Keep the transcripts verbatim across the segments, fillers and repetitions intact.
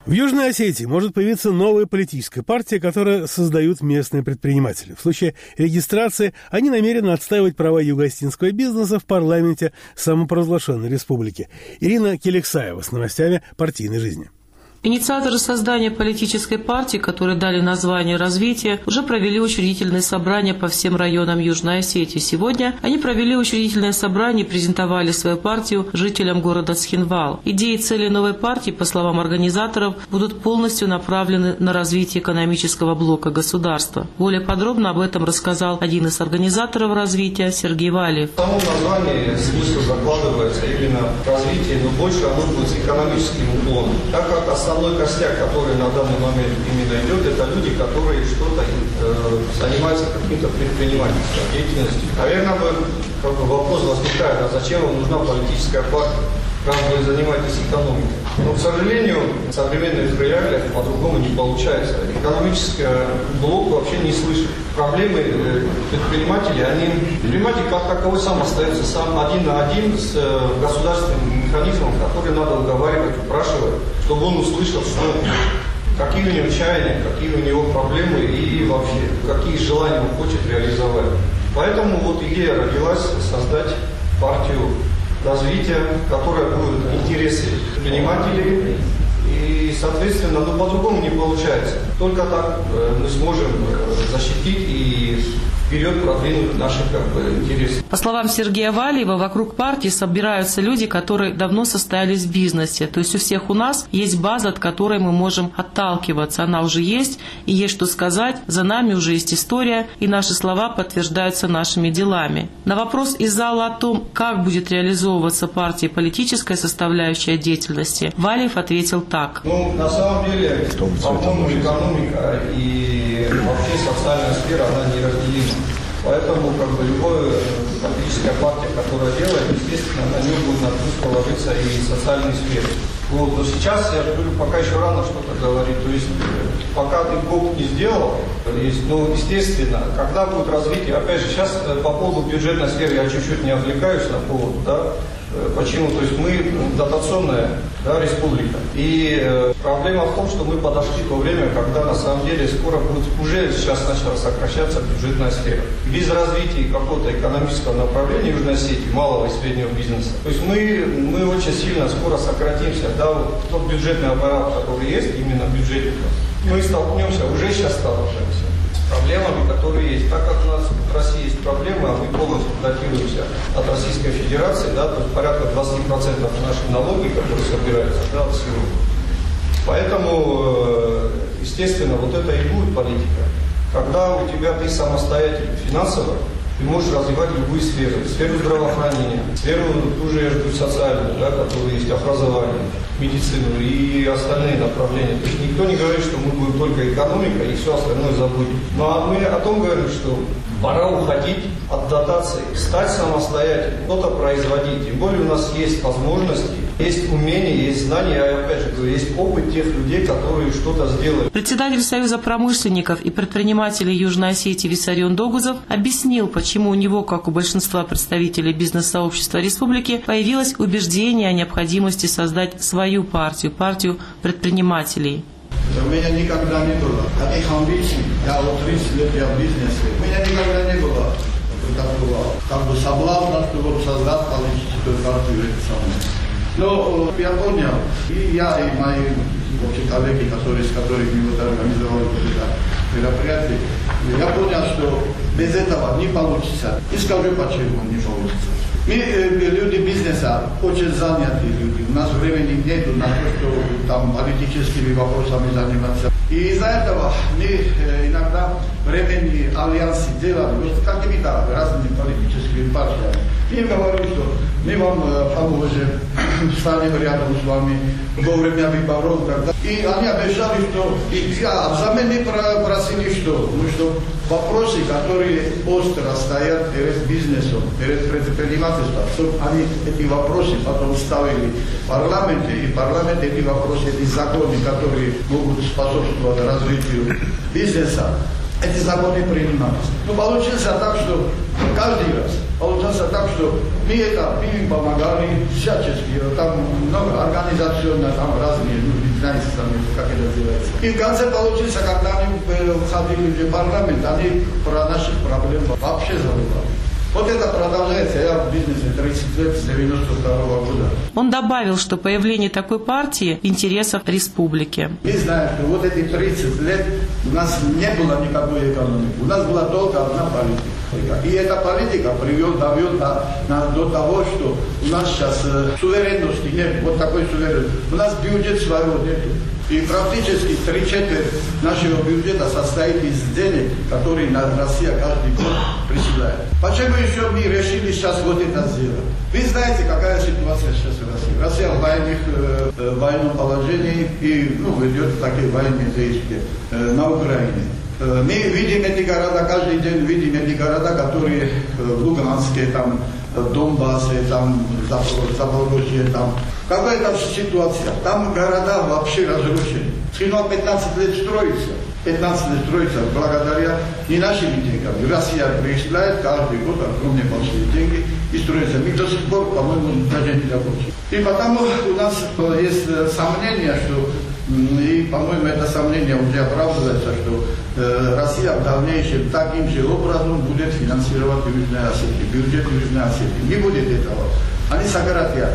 В Южной Осетии может появиться новая политическая партия, которую создают местные предприниматели. В случае регистрации они намерены отстаивать права юго-осетинского бизнеса в парламенте самопровозглашенной республики. Ирина Келексаева с новостями партийной жизни. Инициаторы создания политической партии, которые дали название «Развитие», уже провели учредительные собрания по всем районам Южной Осетии. Сегодня они провели учредительное собрание и презентовали свою партию жителям города Цхинвал. Идеи и цели новой партии, по словам организаторов, будут полностью направлены на развитие экономического блока государства. Более подробно об этом рассказал один из организаторов развития Сергей Валиев. В самом названии смысл закладывается именно развитие, но больше оно будет с экономическим уклоном. Так как основной костяк, который на данный момент именно идет, это люди, которые что-то э, занимаются каким-то предпринимательством, деятельностью. Наверное, бы, как бы вопрос возникает, а зачем вам нужна политическая партия, раз вы занимаетесь экономикой? Но, к сожалению, в современных реалиях по-другому не получается. Экономический блок вообще не слышит. Проблемы предпринимателей, они, предприниматель как таковой сам остается сам один на один с государственным механизмом, который надо уговаривать, упрашивать, чтобы он услышал, что, какие у него чаяния, какие у него проблемы и вообще, какие желания он хочет реализовать. Поэтому вот идея родилась создать партию развития, которая будет интересы предпринимателей. И, соответственно, ну, по-другому не получается. Только так э, мы сможем э, защитить и вперед продвинуть наши как бы, интересы. По словам Сергея Валиева, вокруг партии собираются люди, которые давно состоялись в бизнесе. То есть у всех у нас есть база, от которой мы можем отталкиваться. Она уже есть, и есть что сказать. За нами уже есть история, и наши слова подтверждаются нашими делами. На вопрос из зала о том, как будет реализовываться партия политическая составляющая деятельности, Валиев ответил так. Ну, на самом деле, по-моему, экономика и вообще социальная сфера, она не разделима. Поэтому как бы любая политическая партия, которая делает, естественно, на нее будет на плюс положиться и социальные сферы. Вот. Но сейчас, я говорю, пока еще рано что-то говорить. То есть пока ты ГОП не сделал, есть, ну, естественно, когда будет развитие, опять же, сейчас по поводу бюджетной сферы я чуть-чуть не отвлекаюсь на повод, да. Почему? То есть мы дотационная, да, республика. И э, проблема в том, что мы подошли к то время, когда на самом деле скоро будет, уже сейчас начала сокращаться бюджетная сфера. Без развития какого-то экономического направления Южной Осетии, малого и среднего бизнеса. То есть мы, мы очень сильно скоро сократимся. Да, вот тот бюджетный аппарат, который есть, именно бюджетников, мы столкнемся, уже сейчас сталкиваемся с проблемами, которые есть. Так как у нас в России есть проблемы, а мы полностью датируемся от Российской Федерации, да, то есть порядка двадцать процентов наших налогов, которые собираются, да, от всего. Поэтому, естественно, вот это и будет политика. Когда у тебя ты самостоятельный финансово, ты можешь развивать любые сферы. Сферу здравоохранения, сферу уже, я жду, социальную, да, которая есть, образование, медицину и остальные направления. То есть никто не говорит, что мы будем только экономика и все остальное забудем. Но мы о том говорим, что пора уходить от дотаций, стать самостоятельным, что-то производить. Тем более у нас есть возможности, есть умения, есть знания, я опять же говорю, есть опыт тех людей, которые что-то сделали. Председатель Союза промышленников и предпринимателей Южной Осетии Виссарион Догузов объяснил, почему у него, как у большинства представителей бизнес-сообщества республики, появилось убеждение о необходимости создать свою партию, партию предпринимателей. У меня никогда не было таких амбиций, я вот тридцать лет я в бизнесе, у меня никогда не было такого, как бы соблазна, чтобы создать политическую партию. Но я понял, и я, и мои вообще, коллеги, которые, с которыми мы вот организовали это мероприятие, я понял, что без этого не получится. И скажу, почему не получится. Мы, люди бизнеса, очень занятые люди. У нас времени нет на то, что там политическими вопросами заниматься. И из-за этого мы иногда временные альянсы делали вот какими-то разными политическими партиями. И говорю, что мы вам поможем, станем рядом с вами во время выборов. И они обещали, что и, а взамен мы просили, что, ну, что вопросы, которые остро стоят перед бизнесом, перед предпринимательством, чтобы они эти вопросы потом ставили в парламенте, и парламент эти вопросы, эти законы, которые могут способствовать развитию бизнеса, эти законы принимались. Но получилось так, что каждый раз получилось так, что мы это мы им помогали всячески, там много организационно, там разные, ну, знаете сами, как это называется. И в конце получилось, когда они входили в парламент, они про наши проблемы вообще забывали. Вот это продолжается, я в бизнесе тридцать лет, с девяносто второго года. Он добавил, что появление такой партии в интересах республики. Мы знаем, что вот эти тридцать лет у нас не было никакой экономики, у нас была только одна политика. И эта политика приведет, доведет до, до того, что у нас сейчас э, суверенности нет, вот такой суверенности. У нас бюджет своего нет. И практически три четверти нашего бюджета состоит из денег, которые Россия каждый год присылает. Почему еще мы решили сейчас вот это сделать? Вы знаете, какая ситуация сейчас в России. Россия в военных, э, военном положении и ну, ведет такие военные действия э, на Украине. Э, мы видим эти города, каждый день видим эти города, которые э, в Луганске, там, в Донбассе, там, в Запорожье, там. Какая там ситуация? Там города вообще разрушены. Схема пятнадцать лет строится. пятнадцать лет строится благодаря не нашим деньгам. Россия присылает каждый год огромные большие деньги и строится. Мы до сих пор, по-моему, даже не закончили. И потому у нас есть сомнение, что, и, по-моему, это сомнение уже оправдывается, что э, Россия в дальнейшем таким же образом будет финансировать Южную Осетию, бюджет Южной Осетии. Не будет этого. Они сократят.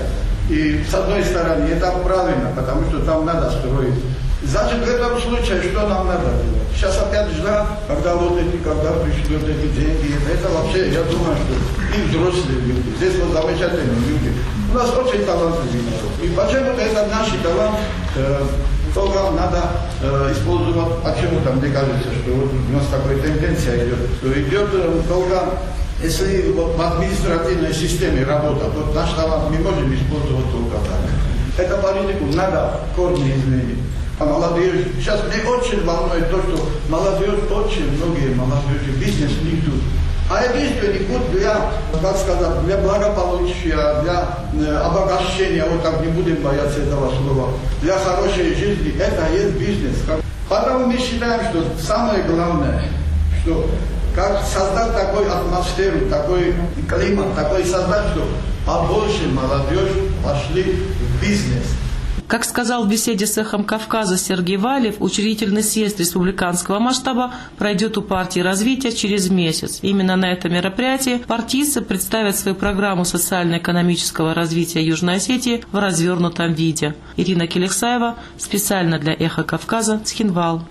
И с одной стороны, это правильно, потому что там надо строить. Значит, в этом случае, что нам надо делать? Сейчас опять ждать, когда вот эти, когда пришлют эти деньги. Это вообще, я думаю, что и взрослые люди. Здесь вот замечательные люди. У нас очень талантливые народ. И почему-то это наш талант, э, только надо э, использовать. Почему-то мне кажется, что вот у нас такая тенденция идет, что идет э, только... Если в административной системе работа, то наш талант мы можем использовать только так. Эту политику надо корни изменить. А молодежь, сейчас мне очень волнует то, что молодежь, очень многие молодежи, бизнес не идут. А единственный путь для, как сказать, для благополучия, для э, обогащения, вот так не будем бояться этого слова, для хорошей жизни, это есть бизнес. Потому мы считаем, что самое главное, что как создать такую атмосферу, такой климат, такой создать, что побольше молодежь пошли в бизнес. Как сказал в беседе с «Эхом Кавказа» Сергей Валиев, учредительный съезд республиканского масштаба пройдет у партии развития через месяц. Именно на этом мероприятии партийцы представят свою программу социально-экономического развития Южной Осетии в развернутом виде. Ирина Келексаева специально для «Эха Кавказа», Цхинвал.